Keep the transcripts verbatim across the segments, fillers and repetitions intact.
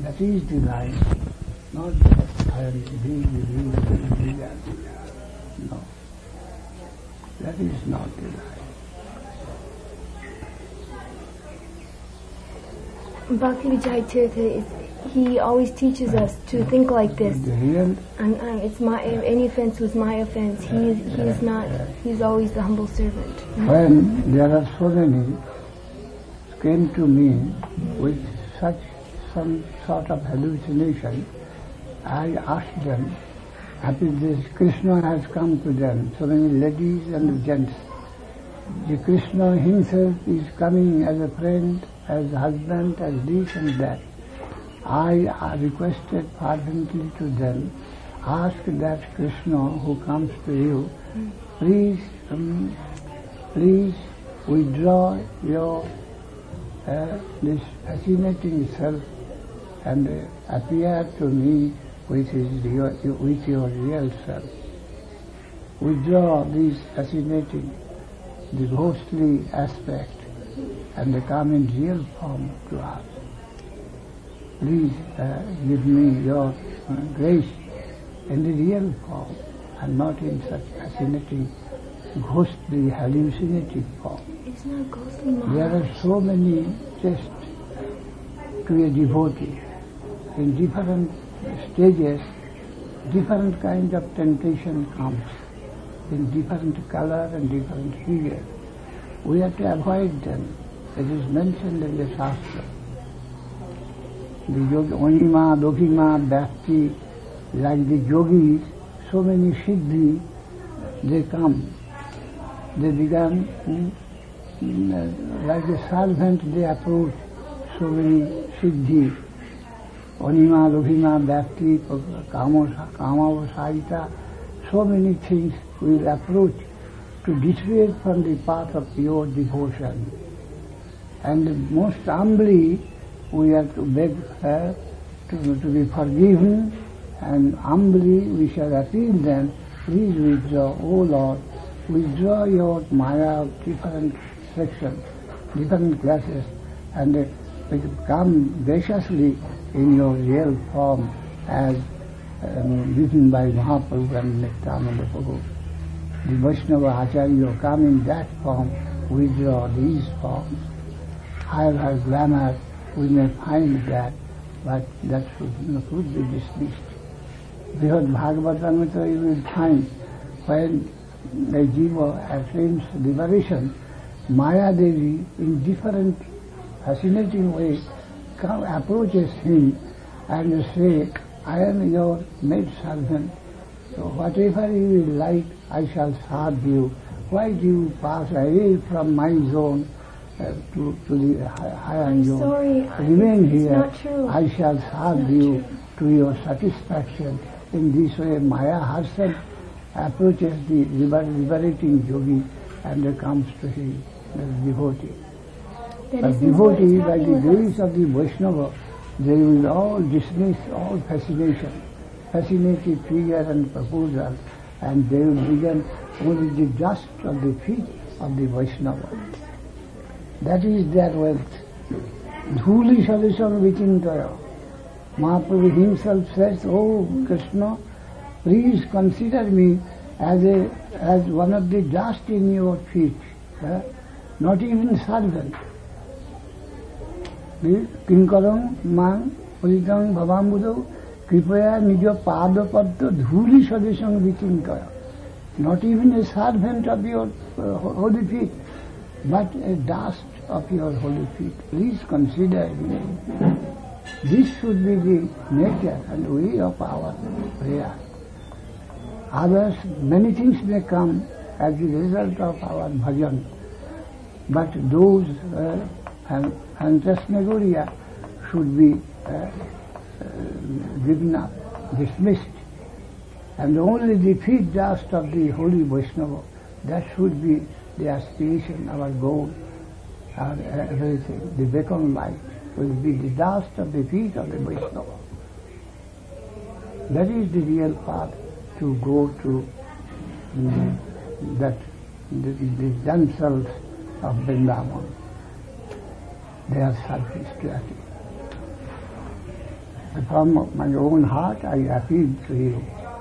That is the life, not that I am doing the No. That is not the life. Bhakti Vijay Tirtha, he always teaches us to think like this. The real, and um, it's my any offense was my offense. He is he is not. He's always the humble servant. When there are so many came to me with such some sort of hallucination, I asked them, happy this Krishna has come to them, so many ladies and gents. The Krishna himself is coming as a friend, as a husband, as this and that. I uh, requested fervently to them, ask that Krishna who comes to you, please, um, please withdraw your uh, this fascinating self and uh, appear to me with, his real, with your real self. Withdraw this fascinating, the ghostly aspect and come in real form to us. Please uh, give me your uh, grace in the real form and not in such fascinating, ghostly, hallucinating form. It's not ghostly, Maharaj. There are so many tests to a devotee. In different stages, different kind of temptation comes in different color and different figure. We have to avoid them. It is mentioned in the Shastra. The yogi, Onima, Dokima, Bhakti, like the yogis, so many siddhi, they come. They become mm, like a servant, they approach so many siddhi. Onima, Dokima, Bhakti, Kama, Saita, so many things will approach to dissuade from the path of pure devotion. And most humbly, we have to beg her to, to be forgiven, and humbly we shall appeal them, please withdraw, O Lord, withdraw your Maya of different sections, different classes, and uh, come graciously in your real form as um, written by Mahaprabhu and Nityananda Prabhu. The Vaishnava Acharya come in that form, withdraw these forms. However glamour we may find that, but that should, should be dismissed. Because Bhagavatamrita you will find when the Jiva attains liberation, Maya Devi in different fascinating ways come, approaches him and say, I am your maid servant, so whatever you will like, I shall serve you. Why do you pass away from my zone uh, to, to the higher I'm zone? Sorry, Remain it's here, not true. I shall serve you true. to your satisfaction. In this way, Maya herself approaches the liber liberating yogi and comes to him, the devotee. That But isn't what is devotees, by happening the with grace us. of the Vaishnava, they will all dismiss all fascination, fascinated figure and proposal, and they will begin only the dust of the feet of the Vaishnava. That is their wealth. Dhuli sadesam vichintaya. Mahaprabhu himself says, oh Krishna, please consider me as a as one of the dust in your feet, eh? Not even servant. Kinkaram mang puritam bhavambudo kripaya nijo padapadda dhuli sadesam vichintaya. Not even a servant of your uh, holy feet, but a dust of your holy feet. Please consider me. This should be the nature and way of our prayer. Others, many things may come as the result of our bhajan, but those uh, phantasmagoria should be uh, uh, given up, dismissed. And only the feet dust of the holy Vaishnava, that should be the aspiration, our goal, our everything. The beacon light will be the dust of the feet of the Vaishnava. That is the real path to go to um, that the, the themselves of Vrindavan. Their service to us. From my own heart I appeal to you.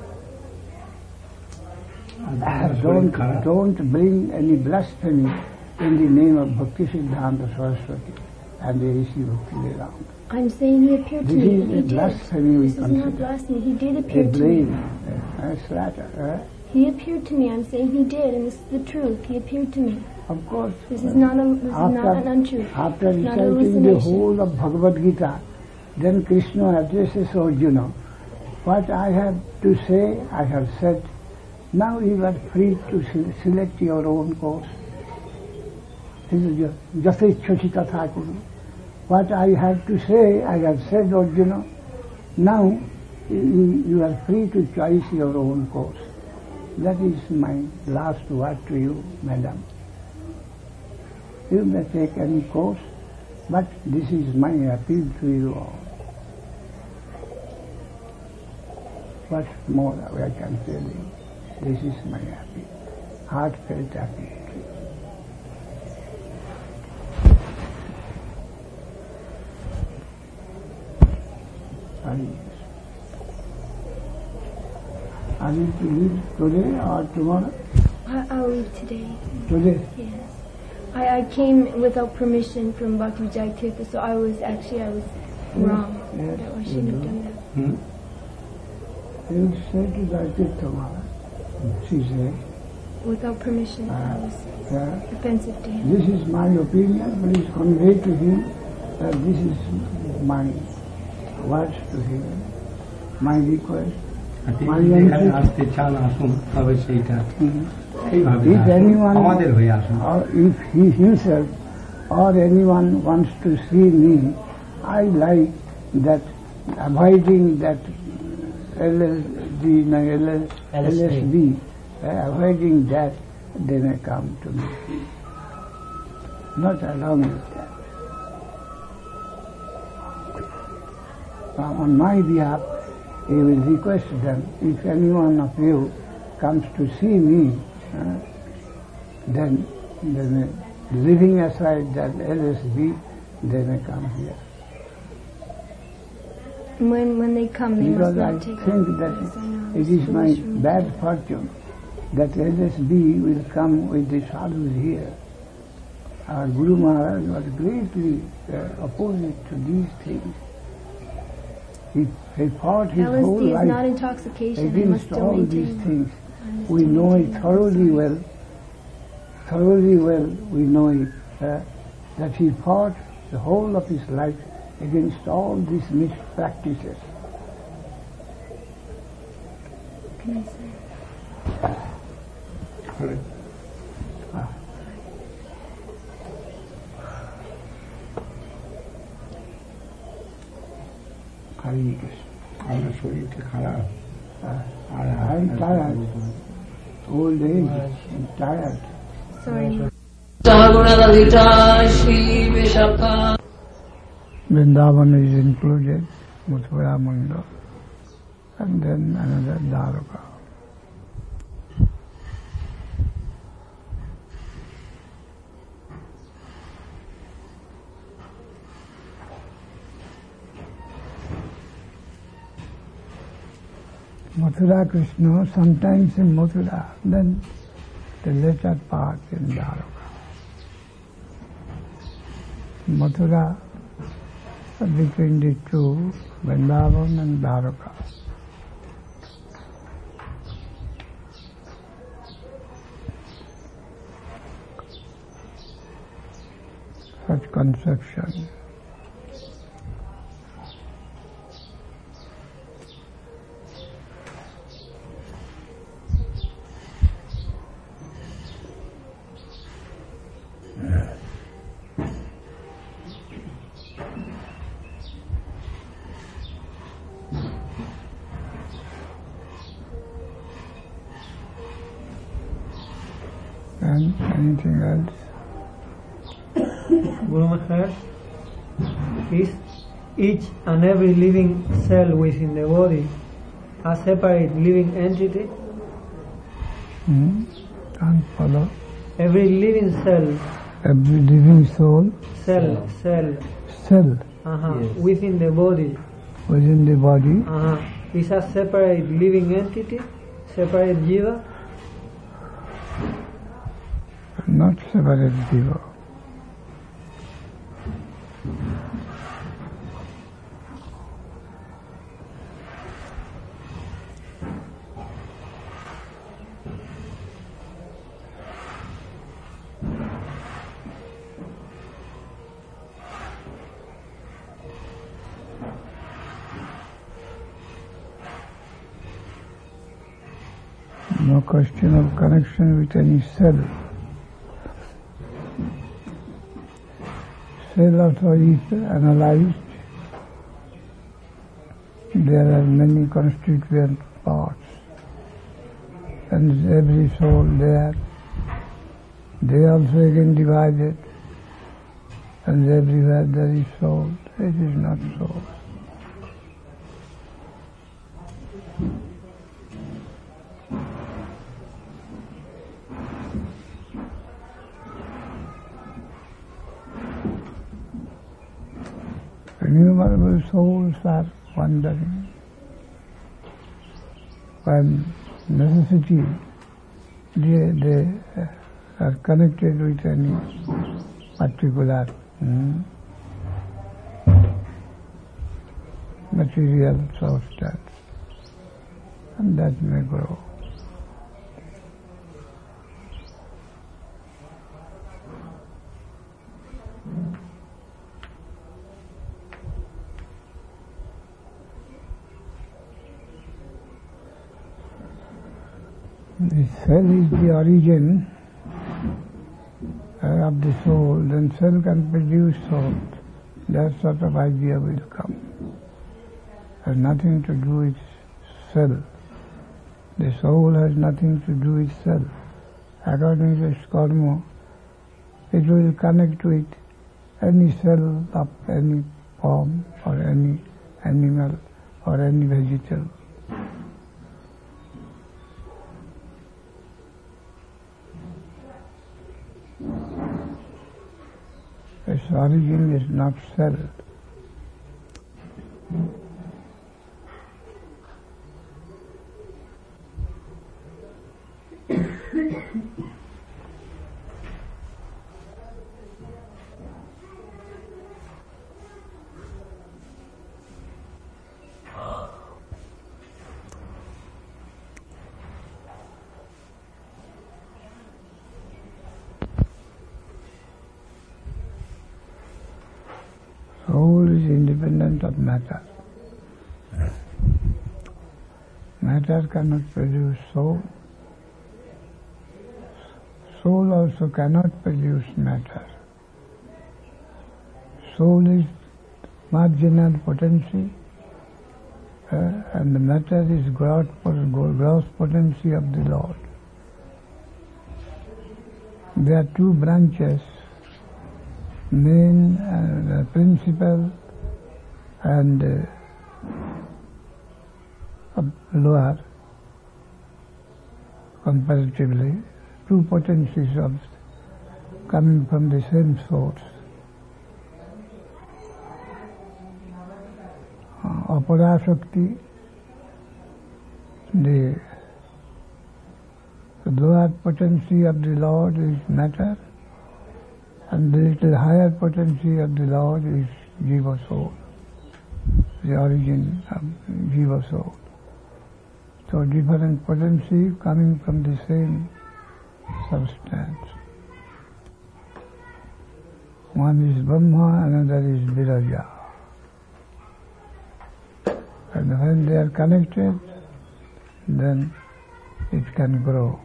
Don't, don't bring any blasphemy in the name of Bhakti Siddhanta Saraswati and the A C Bhaktivedanta. I'm saying he appeared to This me. is and a he did. blasphemy we This is consider. not blasphemy. He did A appear to me. blame, a slatter. Eh? He appeared to me. I'm saying he did, and this is the truth. He appeared to me. Of course. This is not a. This after, is not an untruth. After It's not a reciting the hallucination. whole of Bhagavad Gita, then Krishna addresses Arjuna. What I have to say, I have said. Now you are free to se- select your own course. This is your Jasaichachita Thakuru. What I have to say, I have said, Arjuna. Now you, you are free to choose your own course. That is my last word to you, madam. You may take any course, but this is my appeal to you all. What more I can tell you? This is my appeal, heartfelt appeal to you. Are you, are you to leave today or tomorrow? I, I'll leave today. Today. Yes. I, I came without permission from Bhakti Jayatitha, so I was actually I was wrong. Yes, I you shouldn't have do. done that. Hmm? You say to that tomorrow. She said, Without permission, I was yeah, offensive to him. this is my opinion, please convey to him that this is my words to him, my request. My আসতে চান আসুন তবে সেইটা এইভাবে If anyone আমাদের হয়ে আসুন or if he himself or anyone wants to see me, I like that avoiding that L S D, no, L S D, uh, avoiding that, they may come to me. Not along with that. Uh, on my behalf, he will request them, if any one of you comes to see me, uh, then they may, leaving aside that L S D, they may come here. When when they come, they Because must I not take think it. that Yes, I know. it is my bad fortune that L S D will come with the sadhus here. Our Guru Maharaj was greatly uh, opposite to these things. He, he fought his whole L S D is not life intoxication. They must against still all maintain. these things. I must We still know it maintain thoroughly that. well. Thoroughly well we know it, uh, that he fought the whole of his life against all these mispractices. Can I say? Ah. Hare Krishna. আমার শরীরটা খারাপ আর I'm tired. Old age, I'm tired. Sorry. Vrindavan is included, Mathura Manga, and then another Dwarka. Mathura Krishna, sometimes in Mathura, then the later part in Dwarka. Mathura, between the two, Vrindavan and Dwarka. Such conception. And anything else? Guru Maharaj, is each and every living cell within the body a separate living entity? Hmm? Can't follow. Every living cell, Every living soul, cell, cell, cell, uh-huh, within the body within the body. Uh, is a separate living entity, separate jiva? Not separate jiva. No question of connection with any cell. Cell also is analyzed. There are many constituent parts, and every soul there. They also again divided, and everywhere there is soul. It is not so. Innumerable souls are wandering. When necessity, they, they are connected with any particular hmm, material substance, and that may grow. The cell is the origin uh, of the soul, then cell can produce soul. That sort of idea will come. Has nothing to do with cell. The soul has nothing to do with cell. According to its karma, it will connect with any cell of any form or any animal or any vegetable. Its origin is not cell. Soul is independent of matter. Matter cannot produce soul. Soul also cannot produce matter. Soul is marginal potency, uh, and the matter is gross, gross potency of the Lord. There are two branches, main uh, principal and uh, lower comparatively, two potencies of coming from the same source. Uh, Aparashakti, the, the lower potency of the Lord is matter, and the little higher potency of the Lord is Jiva soul, the origin of Jiva soul. So different potency coming from the same substance. One is Brahma, another is Viraja. And when they are connected, then it can grow.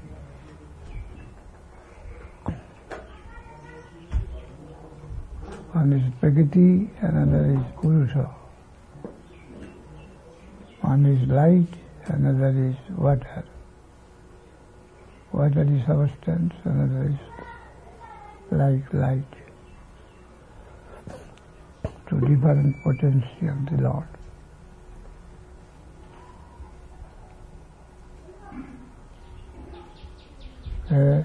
One is Prakriti, another is Purusha. One is light, another is water. Water is substance, another is like light. To different potency of the Lord. Uh,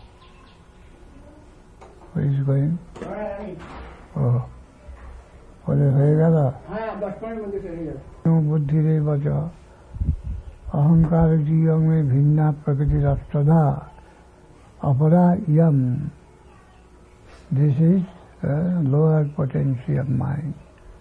where is going? Oh, বলে হয়ে গেল হ্যাঁ দশ পনেরো মধ্যে হয়ে গেল বুদ্ধিরে বচ অহংকার জীবমে ভিন্না প্রকৃতি রাষ্ট্রধা অপরা ইয়ম this is lower potency of mind.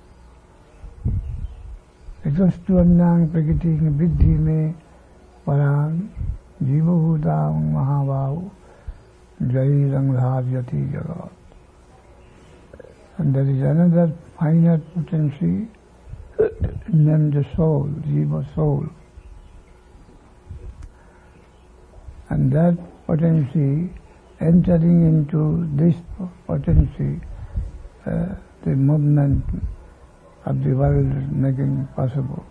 इतस्तुअन्नां प्रकृति विद्धि में परां जीवभूतां महाबाहु जयिरंघार्यति जगत. And there is another finer potency named the soul, jiva soul. And that potency, entering into this potency, uh, the movement of the world is making possible.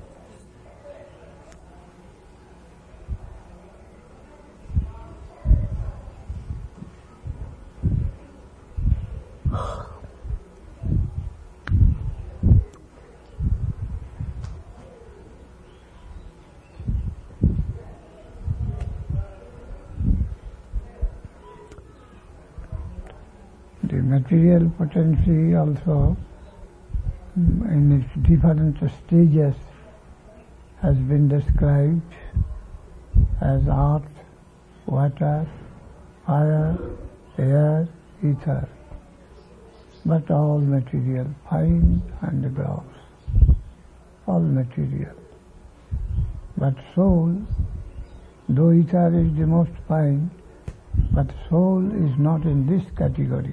The material potency also, in its different stages, has been described as earth, water, fire, air, ether, but all material, fine and gross, all material. But soul, though ether is the most fine, but soul is not in this category.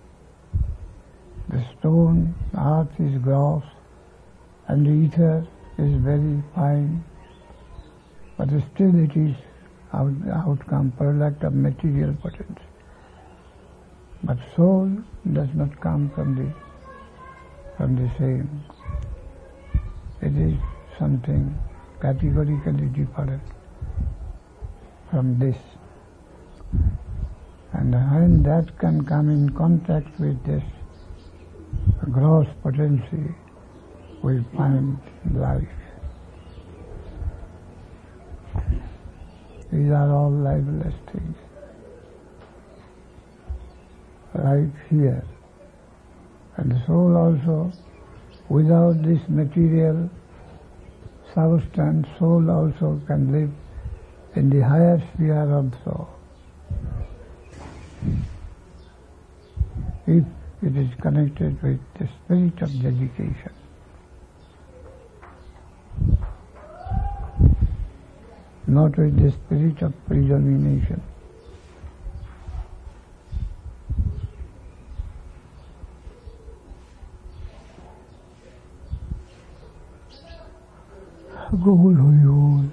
The stone, earth is gross, and the ether is very fine, but still it is out, outcome, product of material potency. But soul does not come from the from the same. It is something categorically different from this. And when that can come in contact with this gross potency, we find life. These are all lifeless things. Life here. And the soul also, without this material substance, soul also can live in the higher sphere also. If it is connected with the spirit of dedication. Not with the spirit of predomination. Gogol Hoyol.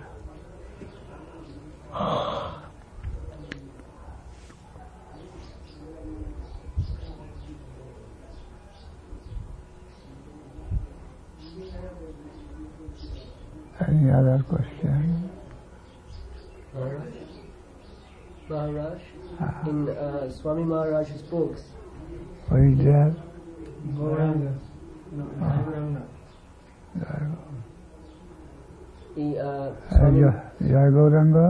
Any other question? Maharaj, Maharaj ah. in uh, Swami Maharaj's books. Who is there? Gauranga. No, Gauranga. He, uh, Swami Jai Gauranga?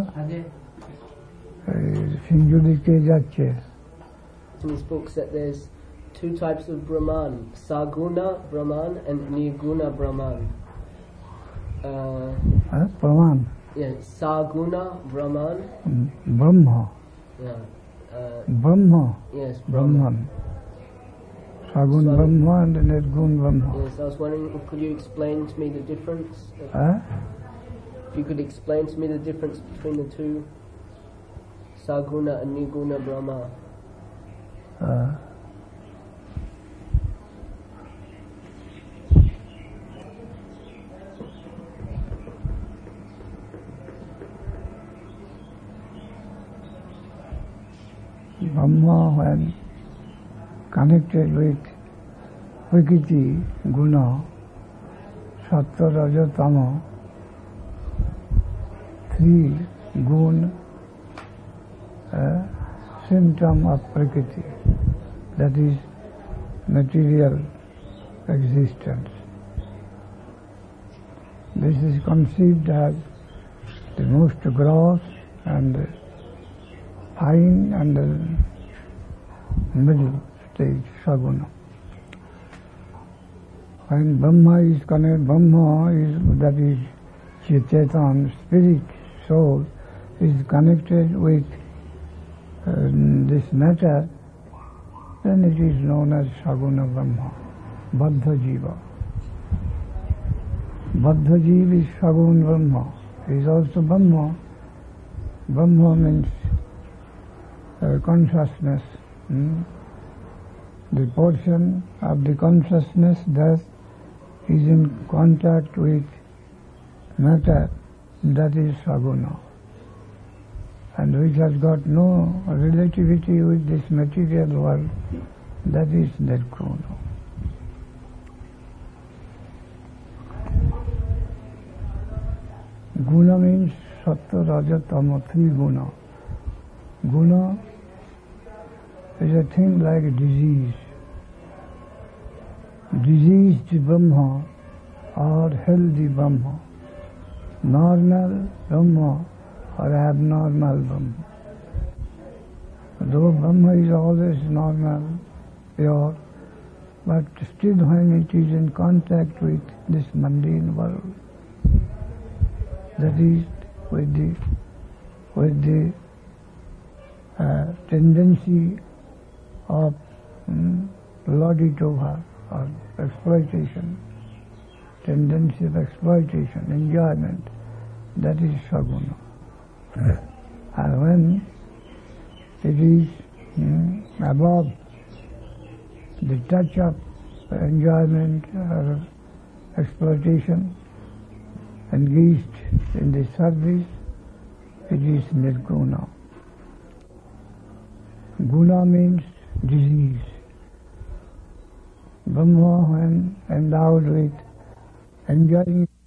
Sinjuli ke jache. In his books that there's two types of Brahman, Saguna Brahman and Nirguna Brahman. Uh, huh? Brahman? Yeah, Saguna Brahman. Brahma. Yeah. Uh, Brahma. Yes, Brahman. Sagun Swami- Brahma and Nirgun Brahma. Yes, I was wondering, could you explain to me the difference? Huh? If you could explain to me the difference between the two, Saguna and Nirguna Brahma. Uh, Brahma, when connected with Prakriti, Guna, Sattva, Raja, Tama, three gun, uh, symptom of Prakriti, that is material existence. This is conceived as the most gross and fine and the middle stage, Saguna. When Brahma is connected, Brahma is, that is Chetan, spirit, soul, is connected with uh, this matter, then it is known as Saguna Brahma, Baddha Jiva. Baddha Jiva is Saguna Brahma. He is also Brahma. Brahma means uh, consciousness. Hmm? The portion of the consciousness that is in contact with matter, that is Saguna, and which has got no relativity with this material world, that is Nirguna. Guna means Sattva, Raja, Tama, three guna. Guna is a thing like a disease. Diseased Brahma or healthy Brahma, normal Brahma or abnormal Brahma. Though Brahma is always normal, pure, but still when it is in contact with this mundane world, that is with the with the uh, tendency of um, lord it over, or exploitation, tendency of exploitation, enjoyment, that is Saguna. And when it is um, above the touch of enjoyment or exploitation, engaged in the service, it is Nirguna. Guna means disease. Brahma, when endowed with enjoying